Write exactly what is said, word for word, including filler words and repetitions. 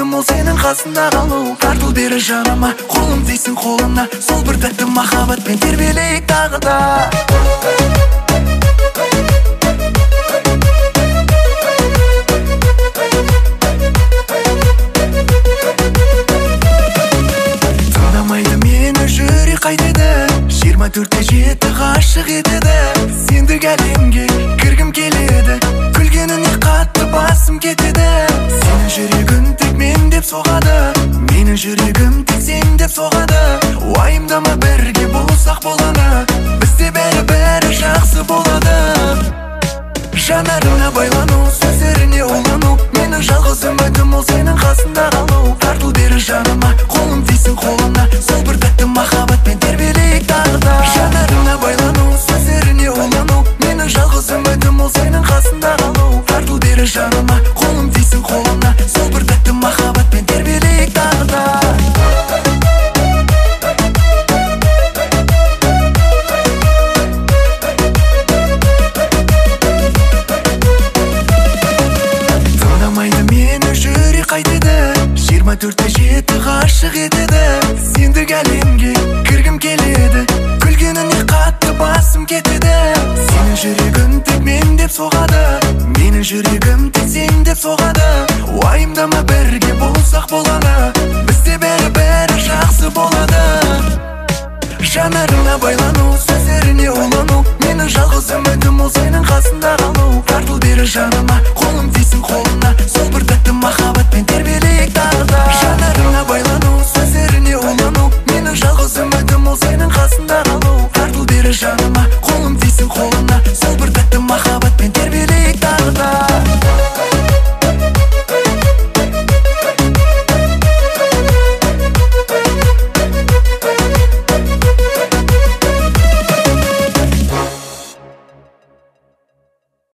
үмітім ол сенің қасында қалу. Тартыл бері жаныма, қолым тисін қолына, сол бір тәтті махаббатпен тербелейік тағы да. Тыңдамайды мені жүрек қайтеді, жиырма төртте жеті ғашық етеді. Сендік әлемге кіргім келеді, күлгеніне қатты басым кетеді. Сенің жүрегің тек мен деп соғады, менің жүрегім тек сен деп соғады. Уайымдама, бірге болсақ болғаны, бізде бәрі-бәрі жақсы болады. Жанарына байлану, сөздеріне улану, менің жалғыз үмітім ол сенің қасында қалу. Тартыл бері жаныма, қолым тисін қолына, сол бір тәтті махаббатпен тербелейік тағы да. Жанарына байлану, сөздеріне улану, менің жалғыз үмітім ол сенің қасында қалу. Тартыл бері жаныма, қолым тисін қолына, сол бір тәтті махаббатпен тербелейік тағы да. Қайтеді, жиырма төртте жеті ғашық етеді. Сендік әлемге кіргім келеді, күлгеніне қатты басым кетеді. Сенің жүрегің тек мен деп соғады, менің жүрегім тек сен деп соғады. Уайымдама, бірге болсақ болғаны, бізде бәрі-бәрі жақсы болады. Жанарына байлану, сөздеріне улану, менің жалғыз үмітім ол сенің қасында қалу. Тартыл бері жаныма, қолым тисін қолына, сол бір тәтті махаббатпен тербелейік тағы да. Жанарына байлану, сөздеріне улану, менің жалғыз үмітім ол сенің қасында қалу. Тартыл бері жаныма.